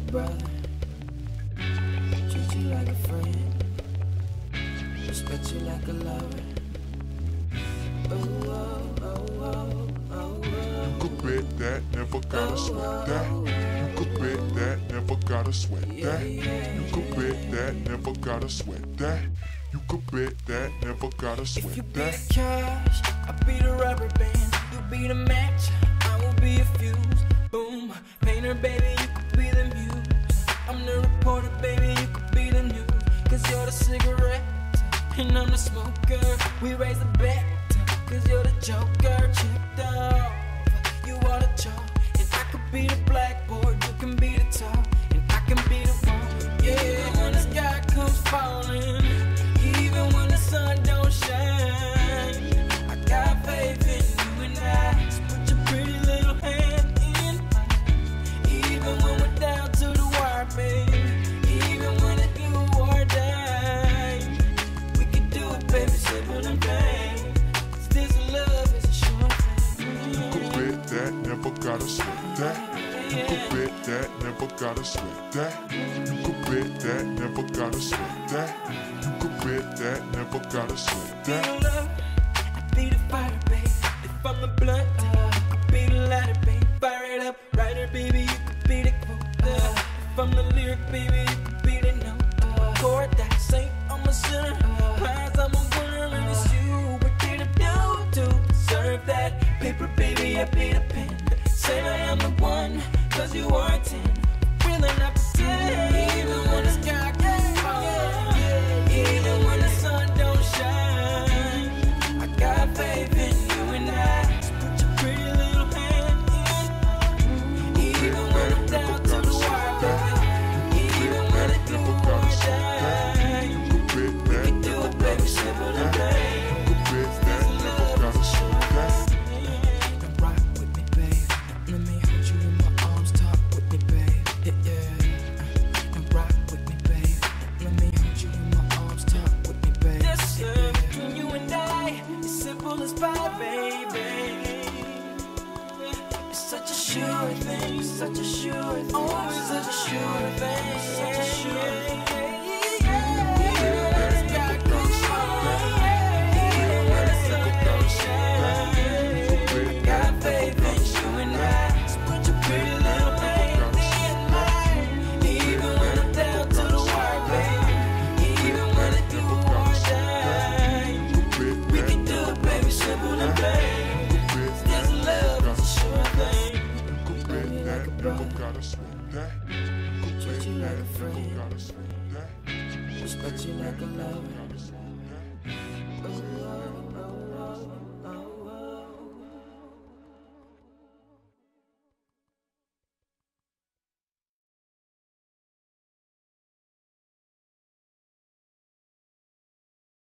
brother, treat you like a friend, respect you like a lover. Oh, oh, oh, oh, oh, oh. You could bet that, never gotta sweat that. You could bet that, never gotta sweat that. You could bet that, never gotta sweat that. You could bet that, never gotta If you sweat be that. the cash, I'll be the rubber band. You be the match, I will be a fuse. Boom, painter, baby, you could be the muse. I'm the reporter, baby, you could be the news. Cause you're the cigarette, and I'm the smoker. We raise the bet, cause you're the joker. Chipped off, you are the chalk. And I could be the blackboard, you can be the top. And I can be the one, yeah, when the sky comes falling. Even when the sun don't shine, I got faith in you and I. So put your pretty little hand in mine. Even when we're down to the wire, baby. Even when it's do or die, we can do it, baby, simple and plain. 'Cause this love is a sure thing. You could bet that, never gotta sweat that. You could bet that, never gotta sweat that. You could bet that, never gotta sweat that. You could bet that, never gotta sweat Be that. the love, I be the fire, babe. If I'm the blunt, you could be the lighter, babe. Fire it up, writer, baby, you could be the quote. If I'm the lyric, baby, you could be the note. Chord that saint, I'm a sinner. Prize, I'm a winner, and it's you. What did I do to deserve that? Paper, baby, I be the pen. Say I am the one, cause you are a 10. Really not pretend. Even when the sky gets falling, even when the sun don't shine, I got faith in you and I. So put your pretty little hand in. Even when I'm down to the wire, baby. Even when it do or die, we can do it, baby, simple and plain. Now rock with me, babe. Let me hold you in my arms, talk with me, babe. Yeah. Now rock with me, babe. Let me hold you in my arms, talk with me, babe. This love between you and I is simple as pie, baby. It's such a sure thing, such a sure thing. Oh, it's such a sure thing, such a sure thing. Even when the sky goes falling, even when the sun don't shine, I got faith in you and I. So put your pretty little hand in mine. Even when I'm down to the wire, baby. Even when it do or die, we can do it, baby, simple and plain. This love is a sure thing. You could bet that, never gotta sweat that. You could Treat you bet like a that, never friend, gotta sweat that. respect you like a lover.